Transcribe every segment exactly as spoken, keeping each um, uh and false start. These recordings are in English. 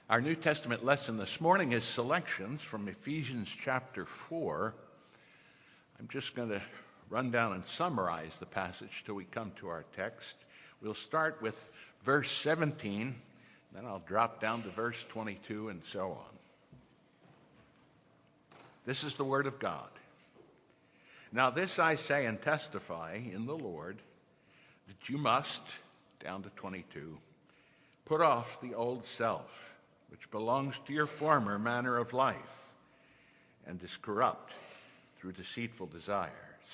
Our New Testament lesson this morning is selections from Ephesians chapter four. I'm just going to run down and summarize the passage till we come to our text. We'll start with verse seventeen, then I'll drop down to verse twenty-two and so on. This is the word of God. Now this I say and testify in the Lord, that you must, down to twenty-two, put off the old self, which belongs to your former manner of life, and is corrupt through deceitful desires,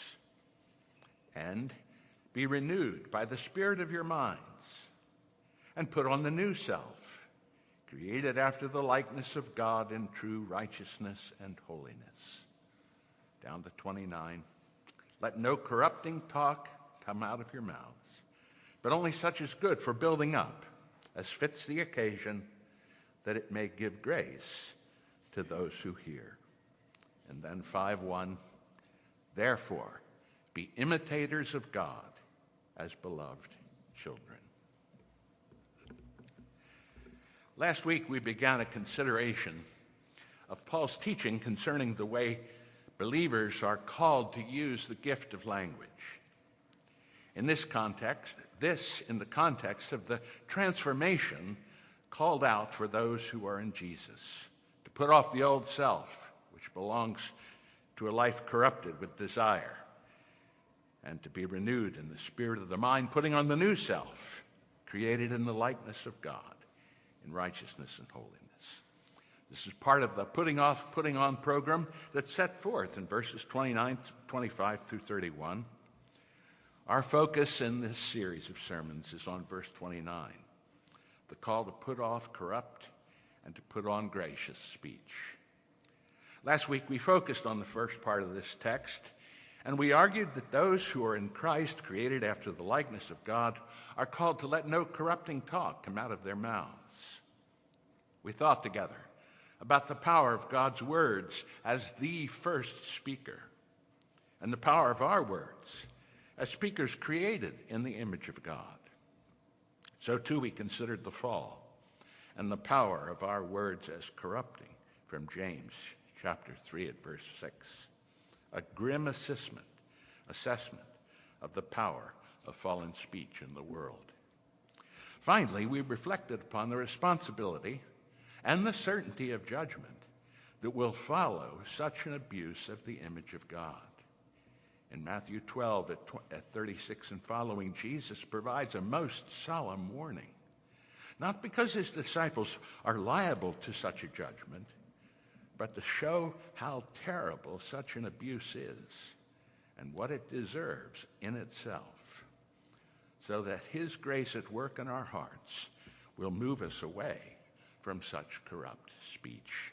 and be renewed by the spirit of your minds, and put on the new self, created after the likeness of God in true righteousness and holiness. Down to twenty-nine, let no corrupting talk come out of your mouths, but only such as good for building up, as fits the occasion, that it may give grace to those who hear. And then five one, therefore, be imitators of God as beloved children. Last week we began a consideration of Paul's teaching concerning the way believers are called to use the gift of language. In this context, this in the context of the transformation called out for those who are in Jesus, to put off the old self, which belongs to a life corrupted with desire, and to be renewed in the spirit of the mind, putting on the new self, created in the likeness of God, in righteousness and holiness. This is part of the putting off, putting on program that's set forth in verses twenty-nine, twenty-five through thirty-one. Our focus in this series of sermons is on verse twenty-nine, the call to put off corrupt and to put on gracious speech. Last week we focused on the first part of this text, and we argued that those who are in Christ, created after the likeness of God, are called to let no corrupting talk come out of their mouths. We thought together about the power of God's words as the first speaker, and the power of our words as speakers created in the image of God. So too we considered the fall and the power of our words as corrupting, from James chapter three at verse six. A grim assessment, assessment of the power of fallen speech in the world. Finally, we reflected upon the responsibility and the certainty of judgment that will follow such an abuse of the image of God. In Matthew twelve at thirty-six and following, Jesus provides a most solemn warning, not because his disciples are liable to such a judgment, but to show how terrible such an abuse is and what it deserves in itself, so that his grace at work in our hearts will move us away from such corrupt speech.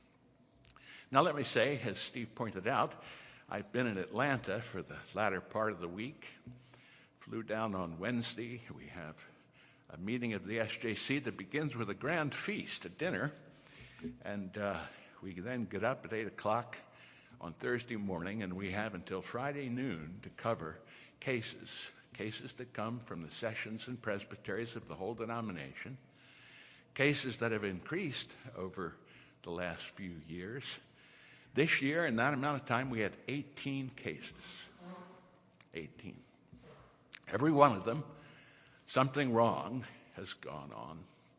Now let me say, as Steve pointed out, I've been in Atlanta for the latter part of the week. Flew down on Wednesday. We have a meeting of the S J C that begins with a grand feast, a dinner, and uh, we then get up at eight o'clock on Thursday morning, and we have until Friday noon to cover cases, cases that come from the sessions and presbyteries of the whole denomination, cases that have increased over the last few years. This year, in that amount of time, we had eighteen cases. eighteen. Every one of them, something wrong has gone on.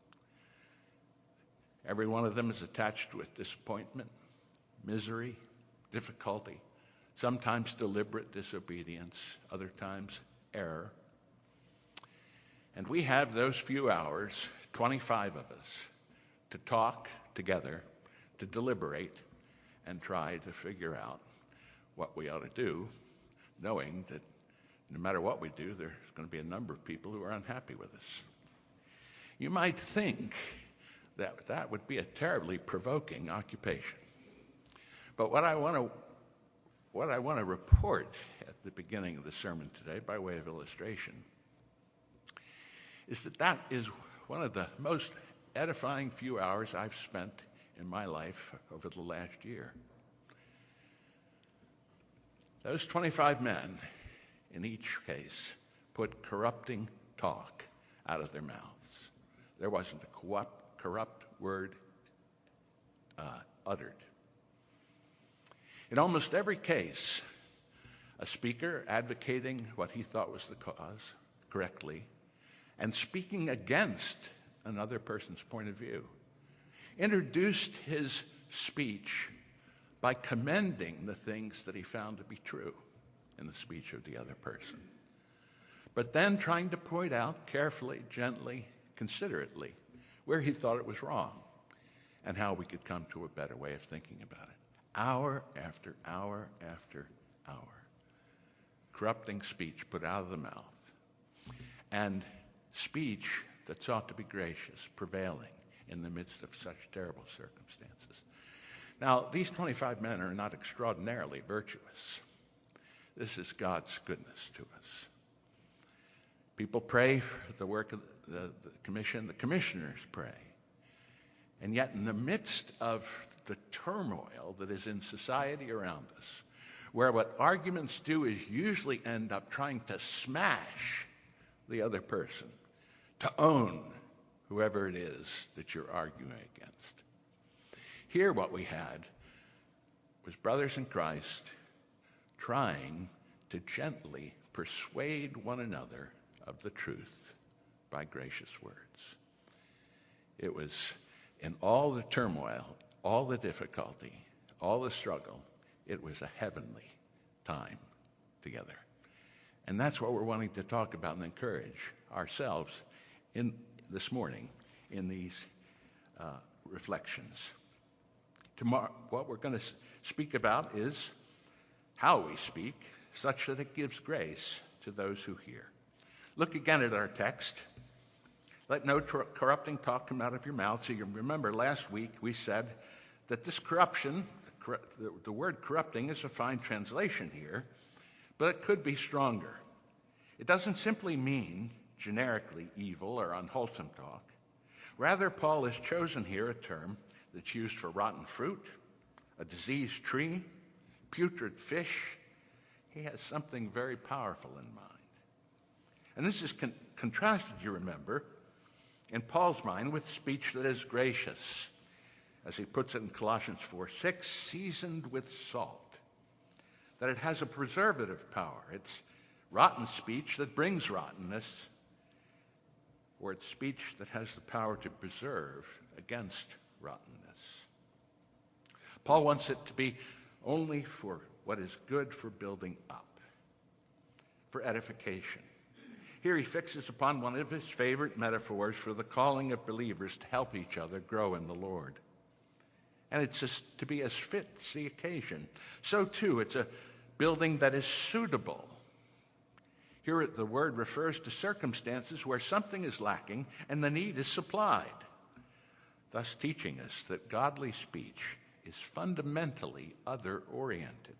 Every one of them is attached with disappointment, misery, difficulty, sometimes deliberate disobedience, other times error. And we have those few hours, twenty-five of us, to talk together, to deliberate, and try to figure out what we ought to do, knowing that no matter what we do, there's going to be a number of people who are unhappy with us. You might think that that would be a terribly provoking occupation. But what I want to what I want to report at the beginning of the sermon today, by way of illustration, is that that is one of the most edifying few hours I've spent in my life over the last year. Those twenty-five men, in each case, put corrupting talk out of their mouths. There wasn't a co- corrupt word uh, uttered. In almost every case, a speaker advocating what he thought was the cause correctly and speaking against another person's point of view introduced his speech by commending the things that he found to be true in the speech of the other person, but then trying to point out carefully, gently, considerately where he thought it was wrong and how we could come to a better way of thinking about it. Hour after hour after hour. Corrupting speech put out of the mouth. And speech that sought to be gracious, prevailing in the midst of such terrible circumstances. Now, these twenty-five men are not extraordinarily virtuous. This is God's goodness to us. People pray for the work of the, the commission. The commissioners pray. And yet in the midst of the turmoil that is in society around us, where what arguments do is usually end up trying to smash the other person, to own whoever it is that you're arguing against. Here what we had was brothers in Christ trying to gently persuade one another of the truth by gracious words. It was in all the turmoil, all the difficulty, all the struggle, it was a heavenly time together. And that's what we're wanting to talk about and encourage ourselves in this morning in these uh, reflections. Tomorrow, what we're going to speak about is how we speak, such that it gives grace to those who hear. Look again at our text. Let no tr- corrupting talk come out of your mouth. So you remember last week we said that this corruption, cor- the, the word corrupting is a fine translation here, but it could be stronger. It doesn't simply mean generically evil or unwholesome talk. Rather, Paul has chosen here a term that's used for rotten fruit, a diseased tree, putrid fish. He has something very powerful in mind. And this is con- contrasted, you remember, in Paul's mind with speech that is gracious. As he puts it in Colossians four six, seasoned with salt. That it has a preservative power. It's rotten speech that brings rottenness, or it's speech that has the power to preserve against rottenness. Paul wants it to be only for what is good for building up, for edification. Here he fixes upon one of his favorite metaphors for the calling of believers to help each other grow in the Lord. And it's just to be as fits the occasion. So too, it's a building that is suitable. Here the word refers to circumstances where something is lacking and the need is supplied, thus teaching us that godly speech is fundamentally other-oriented.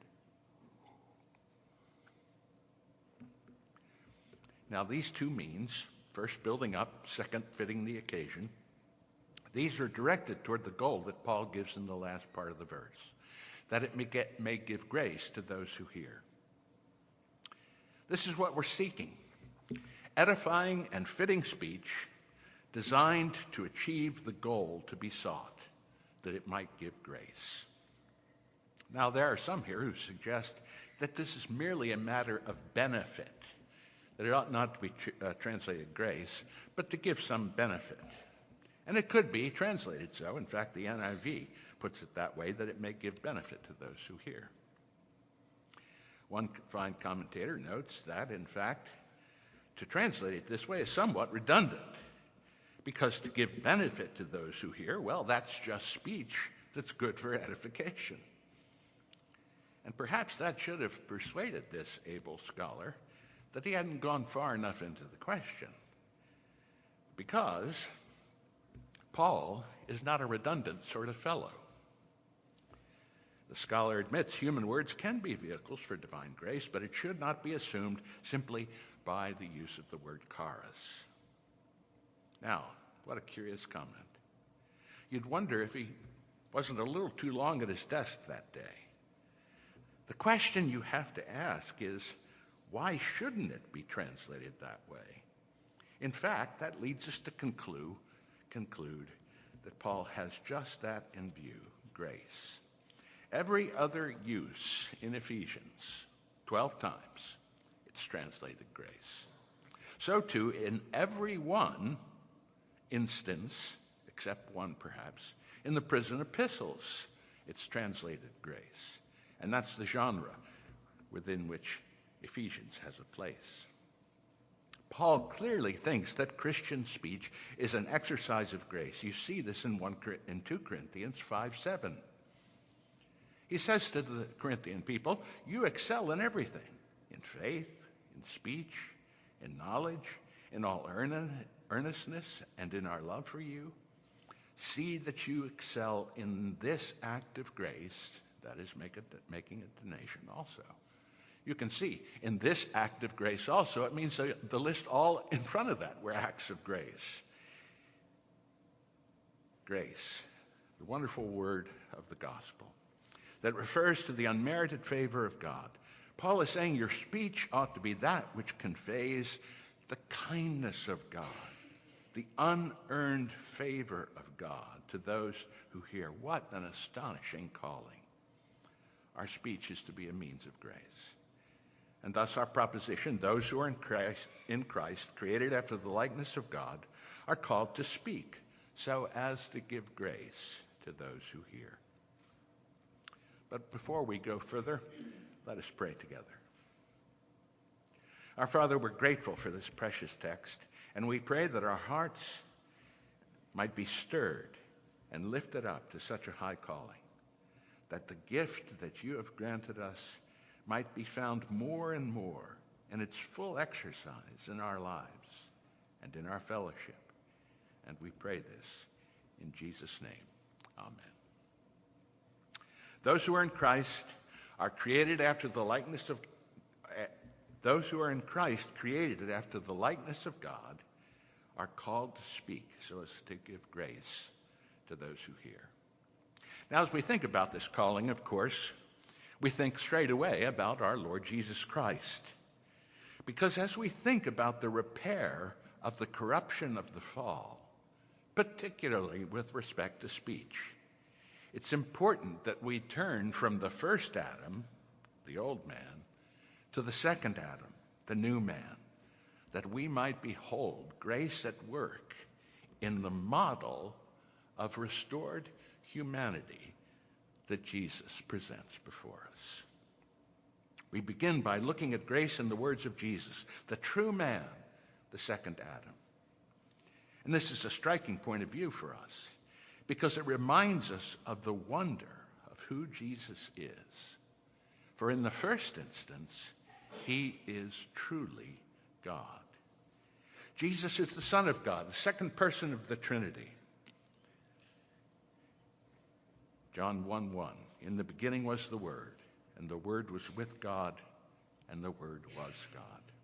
Now, these two means, first building up, second fitting the occasion, these are directed toward the goal that Paul gives in the last part of the verse, that it may, get, may give grace to those who hear. This is what we're seeking, edifying and fitting speech designed to achieve the goal to be sought, that it might give grace. Now, there are some here who suggest that this is merely a matter of benefit, that it ought not to be tr- uh, translated grace, but to give some benefit. And it could be translated so. In fact, the N I V puts it that way, that it may give benefit to those who hear. One fine commentator notes that, in fact, to translate it this way is somewhat redundant, because to give benefit to those who hear, well, that's just speech that's good for edification. And perhaps that should have persuaded this able scholar that he hadn't gone far enough into the question, because Paul is not a redundant sort of fellow. The scholar admits human words can be vehicles for divine grace, but it should not be assumed simply by the use of the word charis. Now, what a curious comment. You'd wonder if he wasn't a little too long at his desk that day. The question you have to ask is, why shouldn't it be translated that way? In fact, that leads us to conclude, conclude that Paul has just that in view, grace. Every other use in Ephesians, twelve times, it's translated grace. So too, in every one instance, except one perhaps, in the prison epistles, it's translated grace. And that's the genre within which Ephesians has a place. Paul clearly thinks that Christian speech is an exercise of grace. You see this in, one, in two Corinthians five seven. He says to the Corinthian people, you excel in everything, in faith, in speech, in knowledge, in all earnestness, and in our love for you. See that you excel in this act of grace, that is make a, making a donation also. You can see, in this act of grace also, it means the list all in front of that were acts of grace. Grace, the wonderful word of the gospel that refers to the unmerited favor of God. Paul is saying your speech ought to be that which conveys the kindness of God, the unearned favor of God to those who hear. What an astonishing calling. Our speech is to be a means of grace. And thus our proposition, those who are in Christ, in Christ, created after the likeness of God, are called to speak so as to give grace to those who hear. But before we go further, let us pray together. Our Father, we're grateful for this precious text, and we pray that our hearts might be stirred and lifted up to such a high calling, that the gift that you have granted us might be found more and more in its full exercise in our lives and in our fellowship. And we pray this in Jesus' name. Amen. Those who are in Christ are created after the likeness of uh, those who are in Christ created after the likeness of God are called to speak so as to give grace to those who hear. Now, as we think about this calling, of course, we think straight away about our Lord Jesus Christ. Because as we think about the repair of the corruption of the fall, particularly with respect to speech, it's important that we turn from the first Adam, the old man, to the second Adam, the new man, that we might behold grace at work in the model of restored humanity that Jesus presents before us. We begin by looking at grace in the words of Jesus, the true man, the second Adam. And this is a striking point of view for us because it reminds us of the wonder of who Jesus is. For in the first instance, he is truly God. Jesus is the Son of God, the second person of the Trinity. John one one, in the beginning was the Word, and the Word was with God, and the Word was God.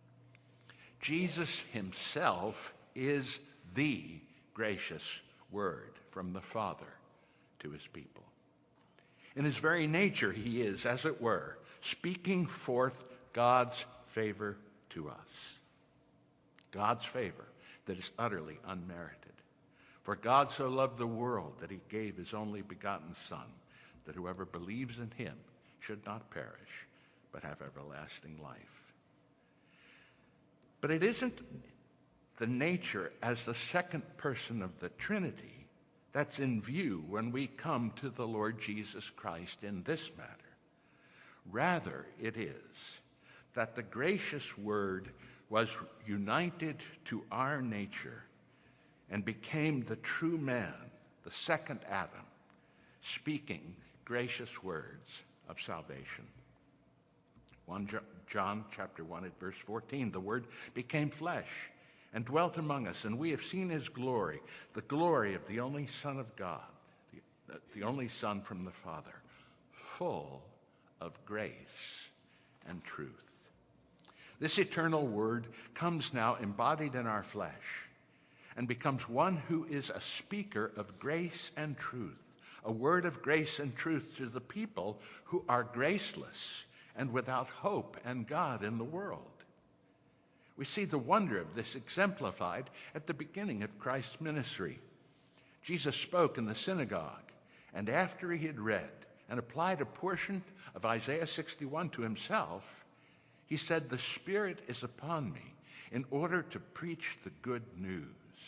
Jesus himself is the gracious Word from the Father to his people. In his very nature, he is, as it were, speaking forth God's favor to us. God's favor that is utterly unmerited. For God so loved the world that he gave his only begotten Son, that whoever believes in him should not perish, but have everlasting life. But it isn't the nature as the second person of the Trinity that's in view when we come to the Lord Jesus Christ in this matter. Rather, it is that the gracious Word was united to our nature and became the true man, the second Adam, speaking gracious words of salvation. First John chapter one at verse fourteen, the Word became flesh and dwelt among us, and we have seen his glory, the glory of the only Son of God, the, the only Son from the Father, full of grace and truth. This eternal Word comes now embodied in our flesh and becomes one who is a speaker of grace and truth, a word of grace and truth to the people who are graceless and without hope and God in the world. We see the wonder of this exemplified at the beginning of Christ's ministry. Jesus spoke in the synagogue, and after he had read and applied a portion of Isaiah sixty-one to himself, he said, "The Spirit is upon me in order to preach the good news."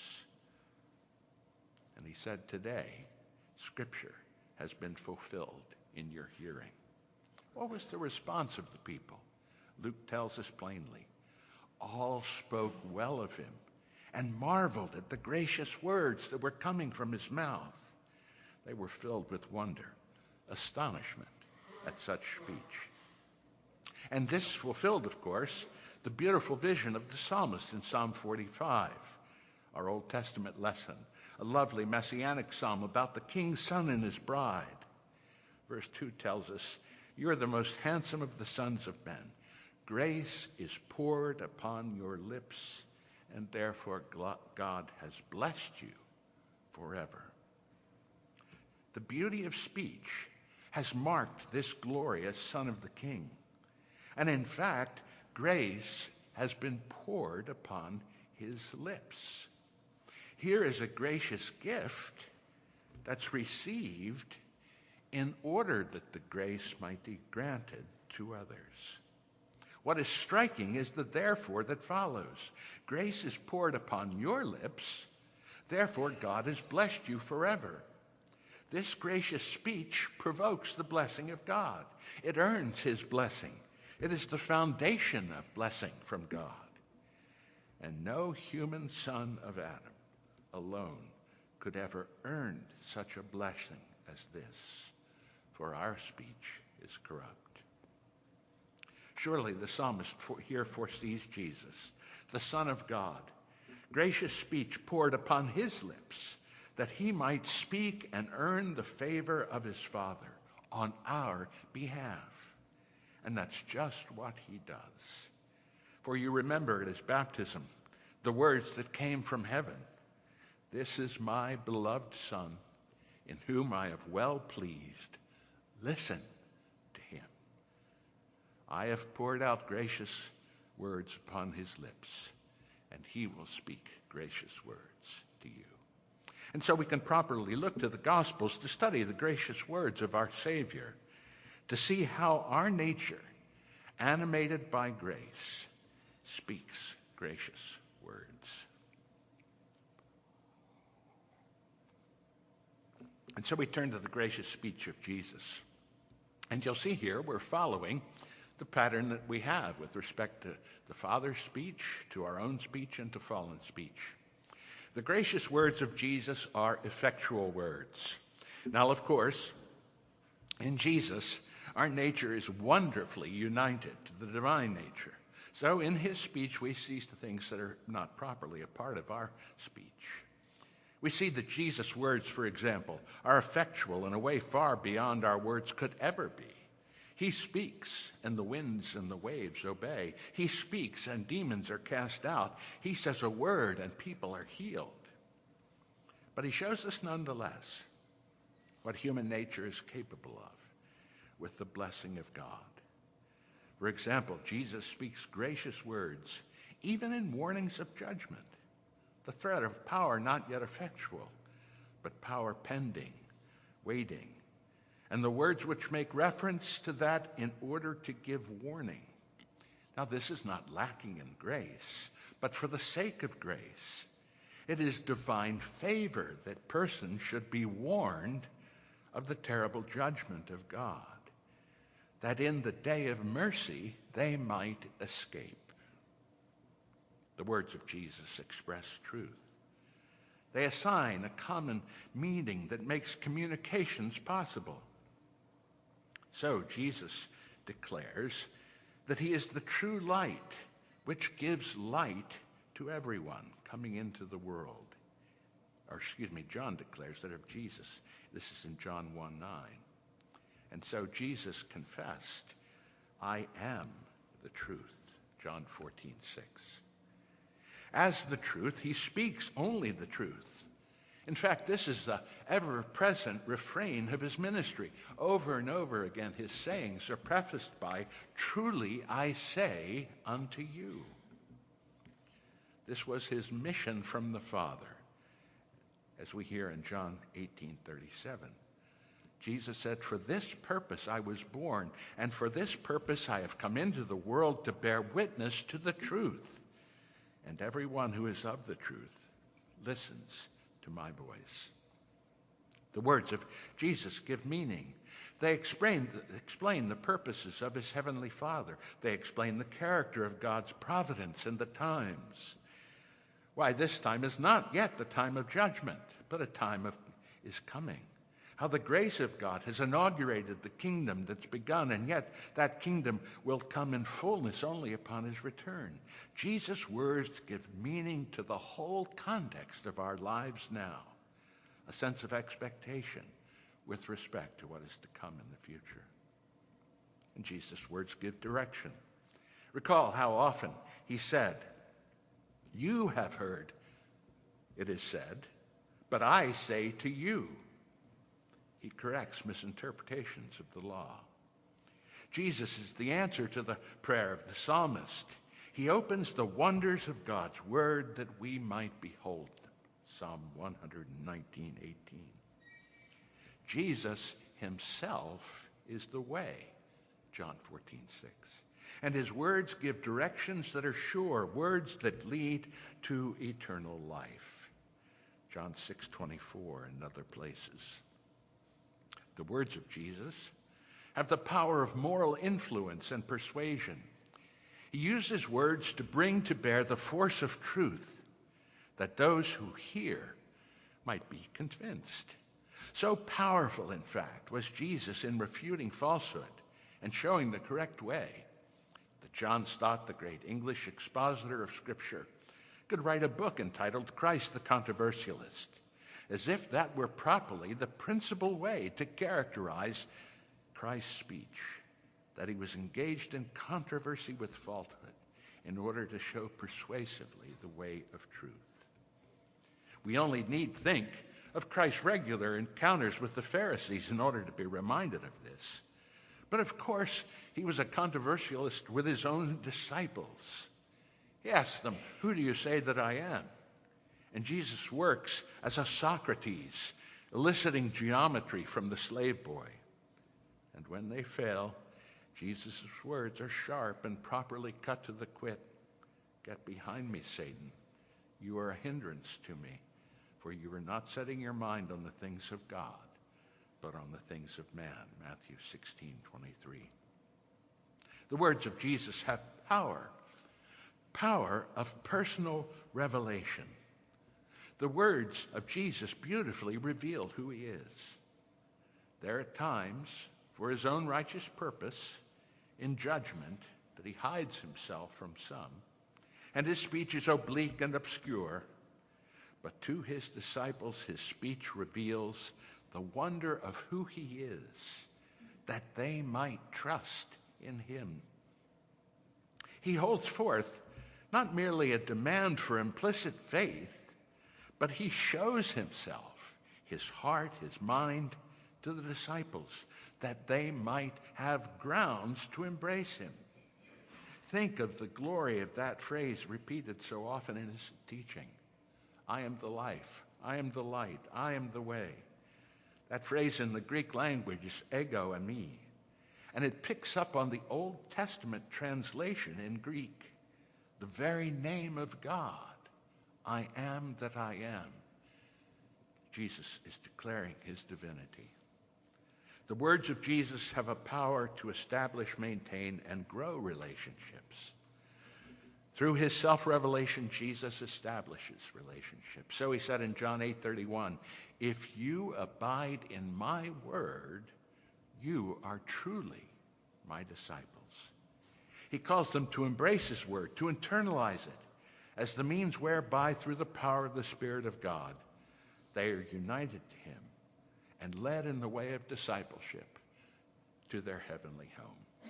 And he said, "Today, Scripture has been fulfilled in your hearing." What was the response of the people? Luke tells us plainly. All spoke well of him and marveled at the gracious words that were coming from his mouth. They were filled with wonder, astonishment at such speech. And this fulfilled, of course, the beautiful vision of the psalmist in Psalm forty-five, our Old Testament lesson, a lovely messianic psalm about the king's son and his bride. Verse two tells us, "You are the most handsome of the sons of men. Grace is poured upon your lips, and therefore God has blessed you forever." The beauty of speech has marked this glorious Son of the King. And in fact, grace has been poured upon his lips. Here is a gracious gift that's received in order that the grace might be granted to others. What is striking is the therefore that follows. Grace is poured upon your lips, therefore God has blessed you forever. This gracious speech provokes the blessing of God. It earns his blessing. It is the foundation of blessing from God. And no human son of Adam alone could ever earn such a blessing as this, for our speech is corrupt. Surely the psalmist here foresees Jesus, the Son of God, gracious speech poured upon his lips, that he might speak and earn the favor of his Father on our behalf. And that's just what he does. For you remember at his baptism, the words that came from heaven, "This is my beloved Son, in whom I have well pleased. Listen to him." I have poured out gracious words upon his lips, and he will speak gracious words to you. And so we can properly look to the Gospels to study the gracious words of our Savior, to see how our nature, animated by grace, speaks gracious words. And so we turn to the gracious speech of Jesus. And you'll see here we're following the pattern that we have with respect to the Father's speech, to our own speech, and to fallen speech. The gracious words of Jesus are effectual words. Now, of course, in Jesus, our nature is wonderfully united to the divine nature. So in his speech, we see the things that are not properly a part of our speech. We see that Jesus' words, for example, are effectual in a way far beyond our words could ever be. He speaks, and the winds and the waves obey. He speaks, and demons are cast out. He says a word, and people are healed. But he shows us nonetheless what human nature is capable of with the blessing of God. For example, Jesus speaks gracious words, even in warnings of judgment. The threat of power not yet effectual, but power pending, waiting. And the words which make reference to that in order to give warning. Now, this is not lacking in grace, but for the sake of grace. It is divine favor that persons should be warned of the terrible judgment of God, that in the day of mercy they might escape. The words of Jesus express truth. They assign a common meaning that makes communications possible. So Jesus declares that he is the true light, which gives light to everyone coming into the world. Or excuse me, John declares that of Jesus. This is in John one nine. And so Jesus confessed, "I am the truth," John fourteen six. As the truth, he speaks only the truth. In fact, this is the ever-present refrain of his ministry. Over and over again, his sayings are prefaced by, "Truly I say unto you." This was his mission from the Father, as we hear in John eighteen thirty-seven. Jesus said, "For this purpose I was born, and for this purpose I have come into the world, to bear witness to the truth. And everyone who is of the truth listens to my voice." The words of Jesus give meaning. They explain, explain the purposes of his heavenly Father. They explain the character of God's providence and the times. Why this time is not yet the time of judgment, but a time of is coming. How the grace of God has inaugurated the kingdom that's begun, and yet that kingdom will come in fullness only upon his return. Jesus' words give meaning to the whole context of our lives now, a sense of expectation with respect to what is to come in the future. And Jesus' words give direction. Recall how often he said, "You have heard, it is said, but I say to you." He corrects misinterpretations of the law. Jesus is the answer to the prayer of the psalmist. He opens the wonders of God's word that we might behold them. Psalm one nineteen eighteen. Jesus himself is the way. John fourteen six. And his words give directions that are sure, words that lead to eternal life. John six twenty-four and other places. The words of Jesus have the power of moral influence and persuasion. He uses words to bring to bear the force of truth, that those who hear might be convinced. So powerful, in fact, was Jesus in refuting falsehood and showing the correct way, that John Stott, the great English expositor of Scripture, could write a book entitled Christ the Controversialist, as if that were properly the principal way to characterize Christ's speech, that he was engaged in controversy with falsehood in order to show persuasively the way of truth. We only need think of Christ's regular encounters with the Pharisees in order to be reminded of this. But of course, he was a controversialist with his own disciples. He asked them, "Who do you say that I am?" And Jesus works as a Socrates, eliciting geometry from the slave boy. And when they fail, Jesus' words are sharp and properly cut to the quick. "Get behind me, Satan. You are a hindrance to me, for you are not setting your mind on the things of God, but on the things of man." Matthew sixteen twenty-three. The words of Jesus have power, power of personal revelation. The words of Jesus beautifully reveal who he is. There are times, for his own righteous purpose, in judgment, that he hides himself from some, and his speech is oblique and obscure. But to his disciples, his speech reveals the wonder of who he is, that they might trust in him. He holds forth not merely a demand for implicit faith, but he shows himself, his heart, his mind, to the disciples, that they might have grounds to embrace him. Think of the glory of that phrase repeated so often in his teaching. "I am the life, I am the light, I am the way." That phrase in the Greek language is ego eimi, and it picks up on the Old Testament translation in Greek, the very name of God. I am that I am. Jesus is declaring his divinity. The words of Jesus have a power to establish, maintain, and grow relationships. Through his self-revelation, Jesus establishes relationships. So he said in John eight thirty-one, "If you abide in my word, you are truly my disciples." He calls them to embrace his word, to internalize it, as the means whereby, through the power of the Spirit of God, they are united to him and led in the way of discipleship to their heavenly home.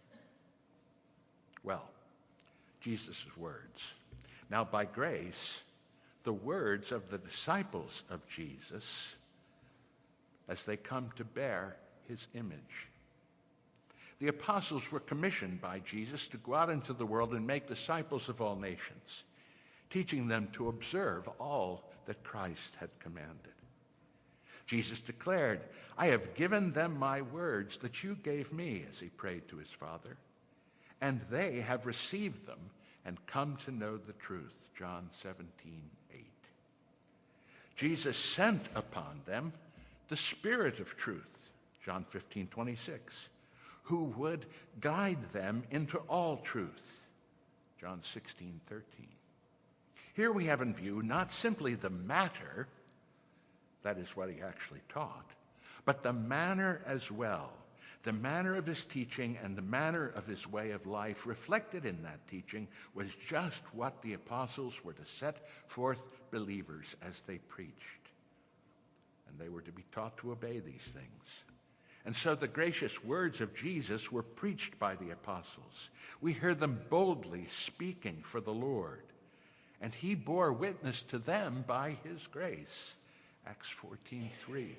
Well, Jesus' words. Now, by grace, the words of the disciples of Jesus as they come to bear his image. The apostles were commissioned by Jesus to go out into the world and make disciples of all nations, teaching them to observe all that Christ had commanded. Jesus declared, I have given them my words that you gave me, as he prayed to his Father, and they have received them and come to know the truth. John seventeen eight. Jesus sent upon them the Spirit of truth. John fifteen twenty-six. Who would guide them into all truth. John sixteen thirteen. Here we have in view not simply the matter, that is what he actually taught, but the manner as well. The manner of his teaching and the manner of his way of life reflected in that teaching was just what the apostles were to set forth believers as they preached. And they were to be taught to obey these things. And so the gracious words of Jesus were preached by the apostles. We hear them boldly speaking for the Lord. And he bore witness to them by his grace. Acts fourteen three.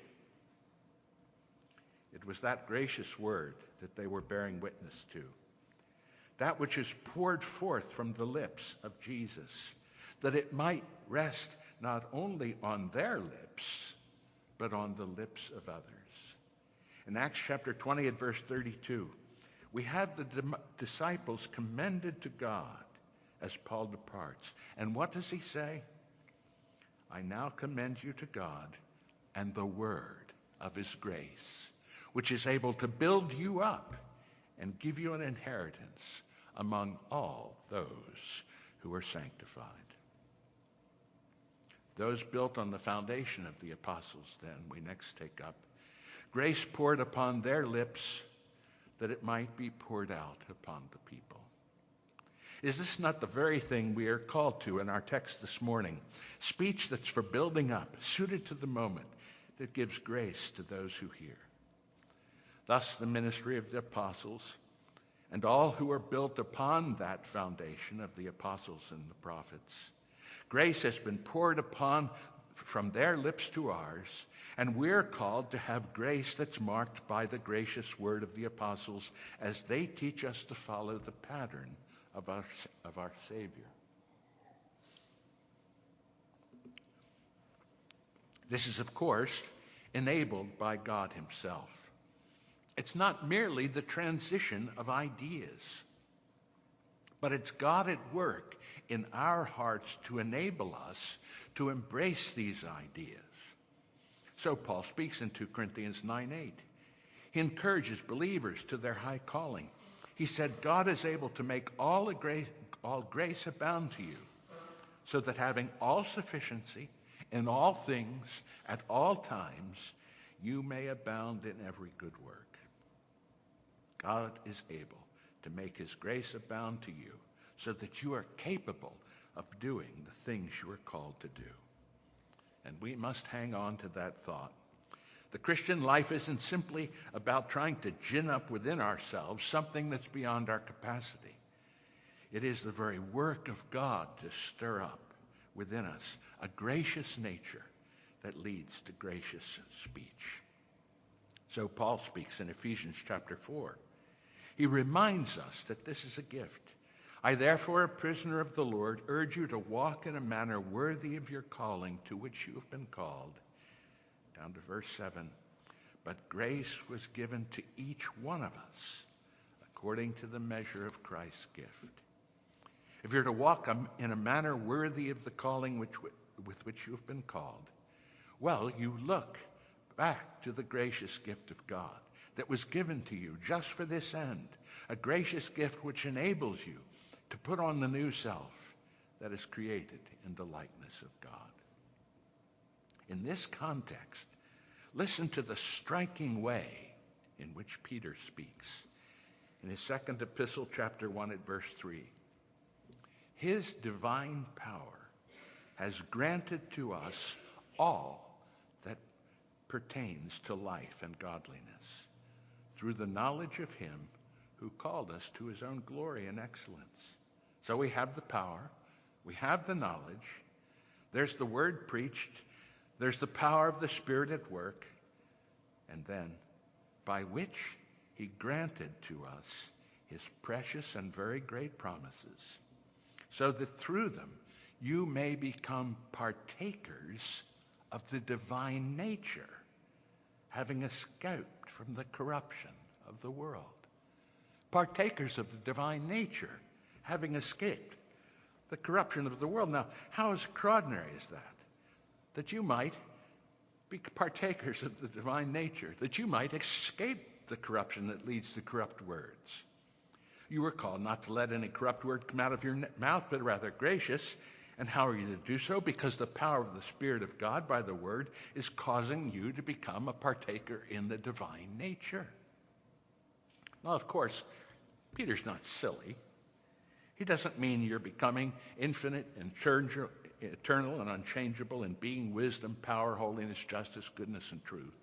It was that gracious word that they were bearing witness to. That which is poured forth from the lips of Jesus, that it might rest not only on their lips, but on the lips of others. In Acts chapter twenty at verse thirty-two, we have the di- disciples commended to God as Paul departs. And what does he say? I now commend you to God and the word of his grace, which is able to build you up and give you an inheritance among all those who are sanctified. Those built on the foundation of the apostles, then, we next take up. Grace poured upon their lips that it might be poured out upon the people. Is this not the very thing we are called to in our text this morning? Speech that's for building up, suited to the moment, that gives grace to those who hear. Thus the ministry of the apostles and all who are built upon that foundation of the apostles and the prophets. Grace has been poured upon from their lips to ours, and we're called to have grace that's marked by the gracious word of the apostles as they teach us to follow the pattern of our, of our Savior. This is, of course, enabled by God himself. It's not merely the transition of ideas, but it's God at work in our hearts to enable us to embrace these ideas. So Paul speaks in two Corinthians nine eight. He encourages believers to their high calling. He said, God is able to make all, a grace, all grace abound to you, so that having all sufficiency in all things at all times, you may abound in every good work. God is able to make his grace abound to you so that you are capable of doing the things you are called to do. And we must hang on to that thought. The Christian life isn't simply about trying to gin up within ourselves something that's beyond our capacity. It is the very work of God to stir up within us a gracious nature that leads to gracious speech. So Paul speaks in Ephesians chapter four. He reminds us that this is a gift. I, therefore, a prisoner of the Lord, urge you to walk in a manner worthy of your calling to which you have been called. Down to verse seven. But grace was given to each one of us according to the measure of Christ's gift. If you're to walk in a manner worthy of the calling which, with which you have been called, well, you look back to the gracious gift of God that was given to you just for this end, a gracious gift which enables you to put on the new self that is created in the likeness of God. In this context, listen to the striking way in which Peter speaks. In his second epistle, chapter one at verse three, his divine power has granted to us all that pertains to life and godliness through the knowledge of him who called us to his own glory and excellence. So we have the power, we have the knowledge, there's the word preached, there's the power of the Spirit at work, and then by which he granted to us his precious and very great promises, so that through them you may become partakers of the divine nature, having escaped from the corruption of the world. Partakers of the divine nature, having escaped the corruption of the world. Now, how extraordinary is that? That you might be partakers of the divine nature, that you might escape the corruption that leads to corrupt words. You were called not to let any corrupt word come out of your mouth, but rather gracious. And how are you to do so? Because the power of the Spirit of God by the word is causing you to become a partaker in the divine nature. Well, of course, Peter's not silly. He doesn't mean you're becoming infinite and eternal and unchangeable in being, wisdom, power, holiness, justice, goodness, and truth.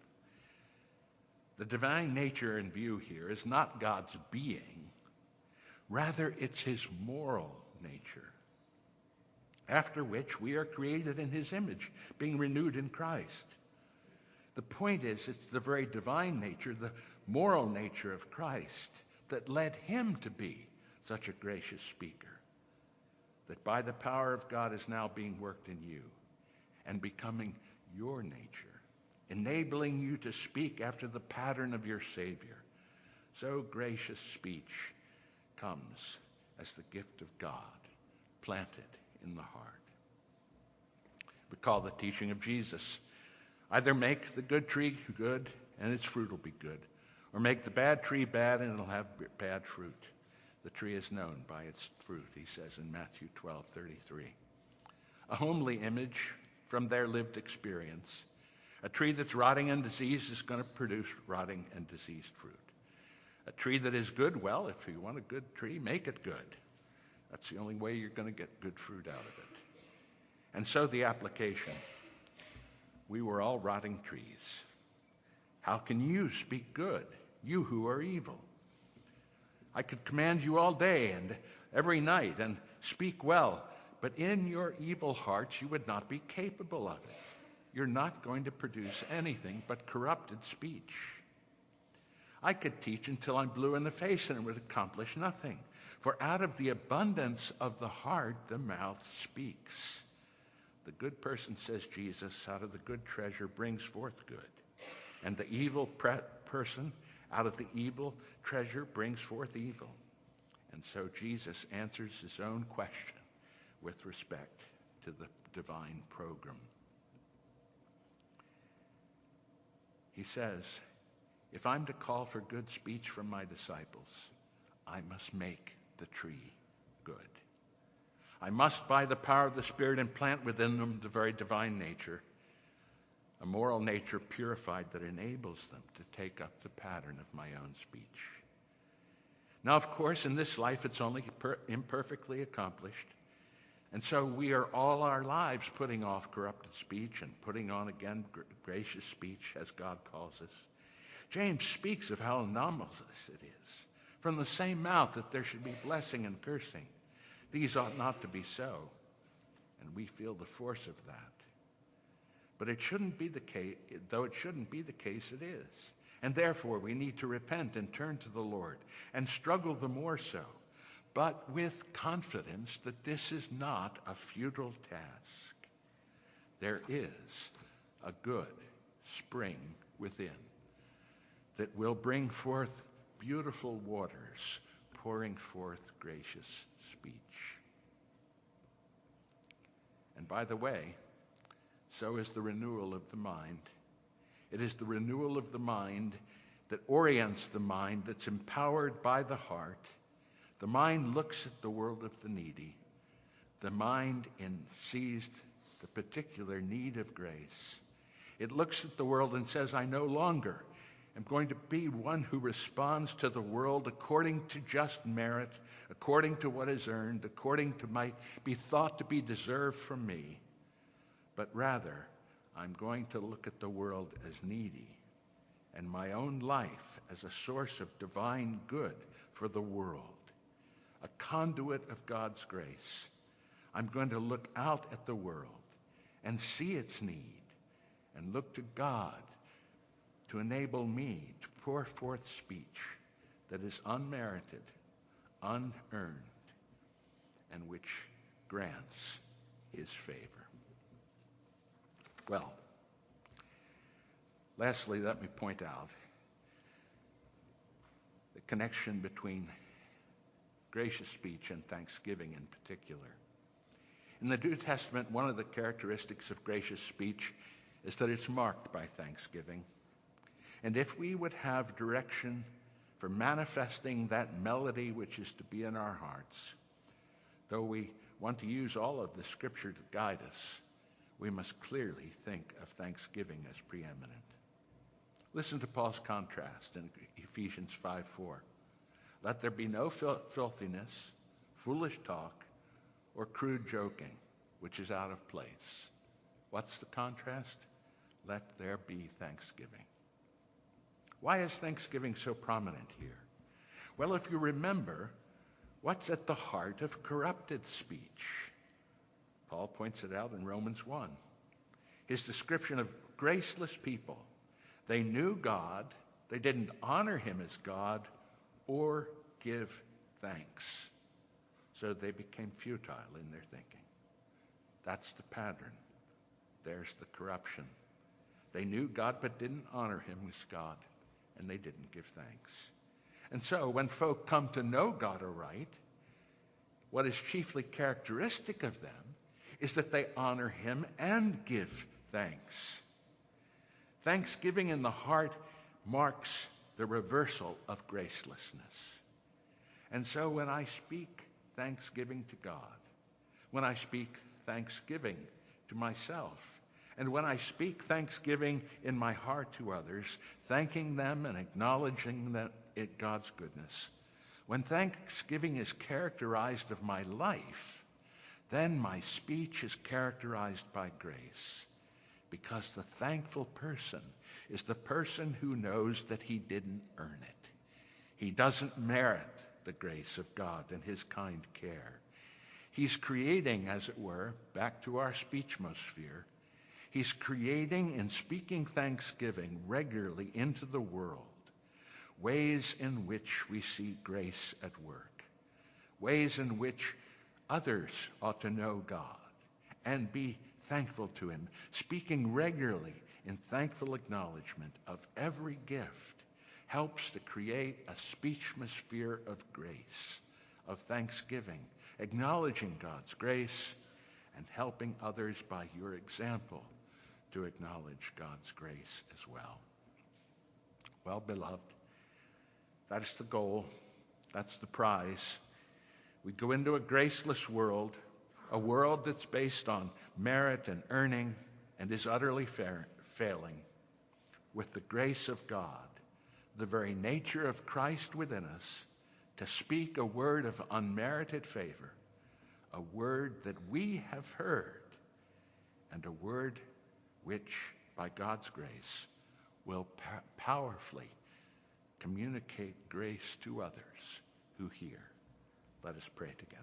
The divine nature in view here is not God's being. Rather, it's his moral nature, after which we are created in his image, being renewed in Christ. The point is, it's the very divine nature, the moral nature of Christ, that led him to be such a gracious speaker, that by the power of God is now being worked in you and becoming your nature, enabling you to speak after the pattern of your Savior. So gracious speech comes as the gift of God planted in the heart. Recall the teaching of Jesus. Either make the good tree good and its fruit will be good, or make the bad tree bad and it'll have bad fruit. The tree is known by its fruit, he says in Matthew twelve thirty-three. A homely image from their lived experience. A tree that's rotting and diseased is going to produce rotting and diseased fruit. A tree that is good, well, if you want a good tree, make it good. That's the only way you're going to get good fruit out of it. And so the application. We were all rotting trees. How can you speak good, you who are evil? I could command you all day and every night and speak well, but in your evil hearts you would not be capable of it. You're not going to produce anything but corrupted speech. I could teach until I'm blue in the face and it would accomplish nothing. For out of the abundance of the heart, the mouth speaks. The good person, says Jesus, out of the good treasure brings forth good. And the evil pre- person, out of the evil treasure brings forth evil. And so Jesus answers his own question with respect to the divine program. He says, if I'm to call for good speech from my disciples, I must make the tree good. I must, by the power of the Spirit, implant within them the very divine nature, a moral nature purified that enables them to take up the pattern of my own speech. Now, of course, in this life, it's only per- imperfectly accomplished. And so we are all our lives putting off corrupted speech and putting on again gr- gracious speech, as God calls us. James speaks of how anomalous it is. From the same mouth that there should be blessing and cursing. These ought not to be so. And we feel the force of that. But it shouldn't be the case, though it shouldn't be the case, it is. And therefore we need to repent and turn to the Lord and struggle the more so, but with confidence that this is not a futile task. There is a good spring within that will bring forth beautiful waters, pouring forth gracious speech. And by the way, so is the renewal of the mind. It is the renewal of the mind that orients the mind, that's empowered by the heart. The mind looks at the world of the needy. The mind in, sees the particular need of grace. It looks at the world and says, I no longer am going to be one who responds to the world according to just merit, according to what is earned, according to might be thought to be deserved from me. But rather, I'm going to look at the world as needy and my own life as a source of divine good for the world, a conduit of God's grace. I'm going to look out at the world and see its need and look to God to enable me to pour forth speech that is unmerited, unearned, and which grants his favor. Well, lastly, let me point out the connection between gracious speech and thanksgiving in particular. In the New Testament, one of the characteristics of gracious speech is that it's marked by thanksgiving. And if we would have direction for manifesting that melody which is to be in our hearts, though we want to use all of the Scripture to guide us, we must clearly think of thanksgiving as preeminent. Listen to Paul's contrast in Ephesians five four. Let there be no fil- filthiness, foolish talk, or crude joking, which is out of place. What's the contrast? Let there be thanksgiving. Why is thanksgiving so prominent here? Well, if you remember, what's at the heart of corrupted speech? Paul points it out in Romans one. His description of graceless people. They knew God, they didn't honor him as God or give thanks. So they became futile in their thinking. That's the pattern. There's the corruption. They knew God but didn't honor him as God, and they didn't give thanks. And so when folk come to know God aright, what is chiefly characteristic of them is that they honor him and give thanks. Thanksgiving in the heart marks the reversal of gracelessness. And so when I speak thanksgiving to God, when I speak thanksgiving to myself, and when I speak thanksgiving in my heart to others, thanking them and acknowledging that it God's goodness, when thanksgiving is characterized of my life, then my speech is characterized by grace, because the thankful person is the person who knows that he didn't earn it. He doesn't merit the grace of God and his kind care. He's creating, as it were, back to our speechmosphere, he's creating and speaking thanksgiving regularly into the world, ways in which we see grace at work, ways in which others ought to know God and be thankful to him, speaking regularly in thankful acknowledgement of every gift helps to create a speechmosphere of grace, of thanksgiving, acknowledging God's grace and helping others by your example to acknowledge God's grace as well. Well, beloved, that's the goal. That's the prize. We go into a graceless world, a world that's based on merit and earning and is utterly fair, failing. With the grace of God, the very nature of Christ within us, to speak a word of unmerited favor, a word that we have heard, and a word which, by God's grace, will p- powerfully communicate grace to others who hear. Let us pray together.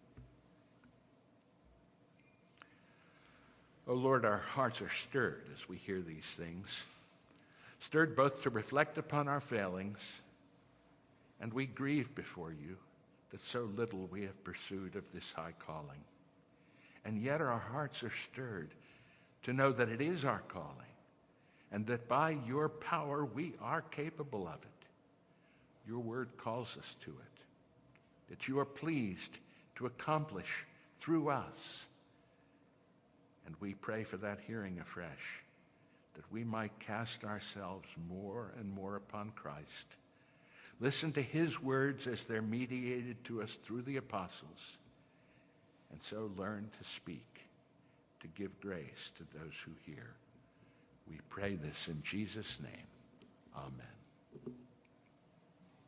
Oh Lord, our hearts are stirred as we hear these things, stirred both to reflect upon our failings, and we grieve before you that so little we have pursued of this high calling. And yet our hearts are stirred to know that it is our calling, and that by your power we are capable of it. Your word calls us to it, that you are pleased to accomplish through us. And we pray for that hearing afresh, that we might cast ourselves more and more upon Christ. Listen to his words as they're mediated to us through the apostles, and so learn to speak, to give grace to those who hear. We pray this in Jesus' name. Amen.